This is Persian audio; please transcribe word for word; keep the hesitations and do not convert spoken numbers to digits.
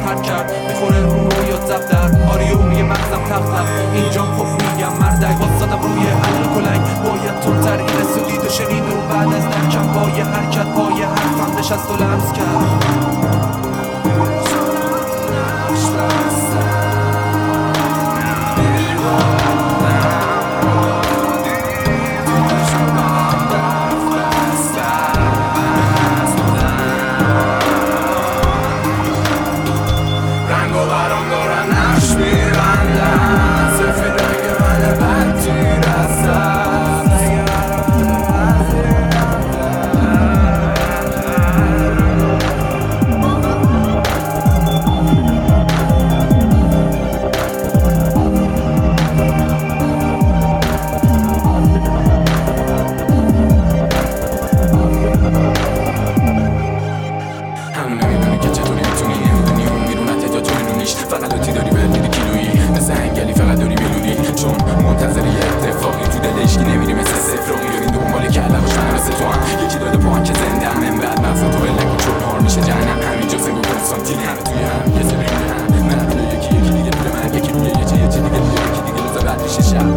پرد کرد میخوره رو رویات دفتر آریو میگه مغزم تختم اینجا خب میگم مردک واسادم روی عل کلنگ باید تندتر این رسولید و شنید و بعد از درکم پای حرکت پای حرفم نشست و لمس کرد فقط لطی داری بردیدی کیلویی مثل انگلی فقط داری بیلونی چون منتظری اتفاقی تو دل اشکی نمیری مثل سفراقی دارین دنبال کله باش من مثل تو هم یکی داده پاهم که زنده هم من بعد مغزم تو بلنگ چون هار میشه جهنم همینجا سنگ و کنستانتین همه توی هم یه سری روی هم من روی یکی یکی دیگه روی من یکی روی یه چه یه چه دیگه روی یکی دیگه روزا بعد میشه شب